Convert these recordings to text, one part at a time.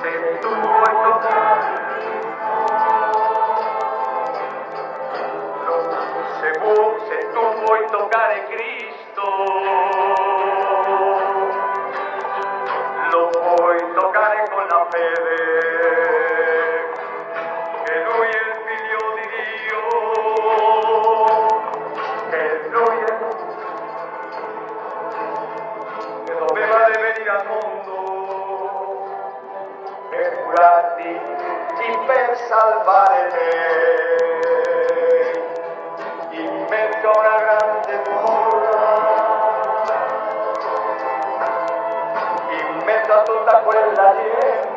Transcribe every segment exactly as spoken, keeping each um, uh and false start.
se tuvo en tocar, se, se tuvo en tocar en Cristo, lo puoi toccare con la fede, che Lui è il Figlio di Dio, che Lui è, che doveva venire al mondo per curarti e per salvare te, in mezzo a una grande folla, in mezzo a tutta quella gente,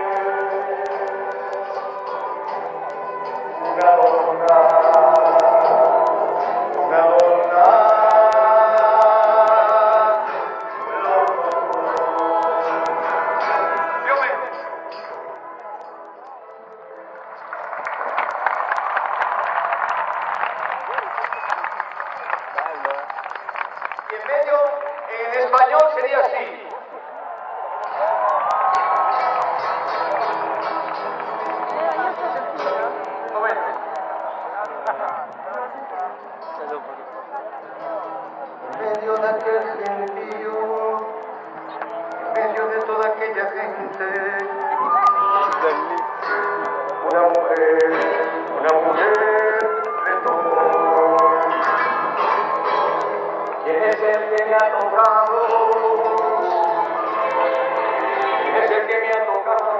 una donna, una donna, più o meno. Y en medio, en español sería así. En medio de aquel gentío, en medio de toda aquella gente, una mujer, una mujer le tocó. ¿Quién es el que me ha tocado? ¿Quién es el que me ha tocado?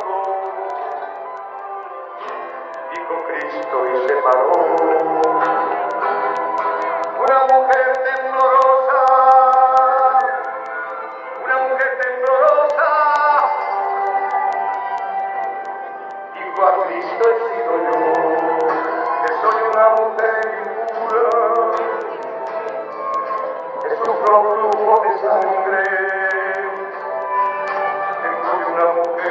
Dijo Cristo y se paró. Una mujer temblorosa, una mujer temblorosa, dijo a Cristo he sido yo, que soy una mujer impura, que sufro flujo de sangre, que soy una mujer